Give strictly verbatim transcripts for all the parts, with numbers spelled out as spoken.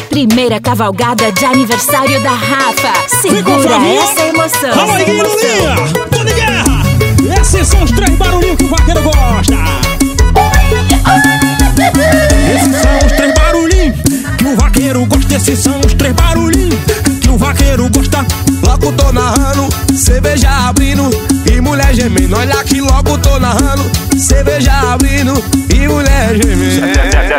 Primeira cavalgada de aniversário da Rafa. Segura essa emoção. Fala aí, Guilherme! Tô de guerra! Esses são os três barulhinhos que o vaqueiro gosta. Esses são os três barulhinhos que o vaqueiro gosta. Esses são os três barulhinhos que o vaqueiro gosta. Logo tô narrando, cerveja abrindo e mulher gemendo. Olha que logo tô narrando, cerveja abrindo e mulher gemendo.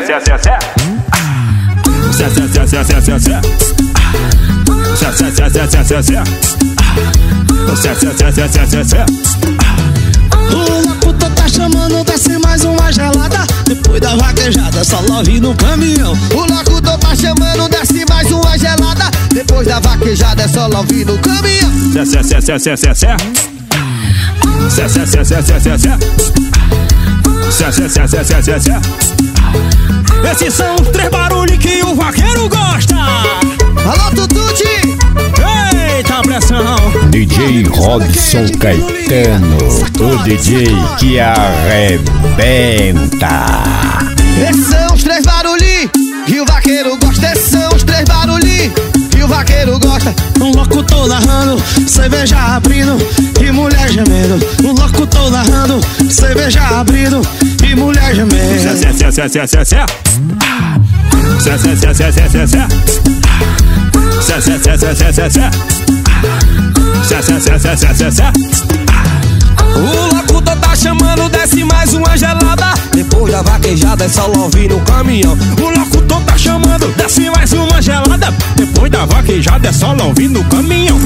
O locutor tá chamando, desce mais uma gelada. Depois da vaquejada, só love no caminhão. O locutor tá chamando, desce mais uma gelada. Depois da vaquejada é só love no caminhão. Esses são os três barulhos que o vaqueiro gosta. Alô, Tututi! Eita pressão! D J Robson Caetano, o D J que arrebenta. Esses são os três barulhinhos que o vaqueiro gosta. Esses são os três barulhinhos que o vaqueiro gosta. Um locutor narrando, cerveja abrindo e mulher gemendo. Um locutor narrando, cerveja abrindo e mulher gemendo. O locutor tá chamando, desce mais uma gelada. Depois da vaquejada é só love no caminhão. O locutor tá chamando, desce mais uma gelada. Depois da vaquejada é só love no caminhão.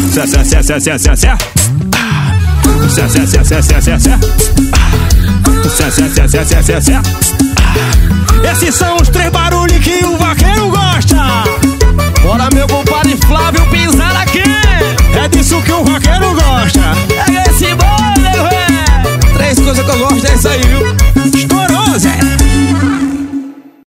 Esses são os três barulhos que o vaqueiro gosta. Bora, meu compadre Flávio pisar aqui. É disso que o vaqueiro gosta. Pega esse bolo, velho. Três coisas que eu gosto é isso aí, viu?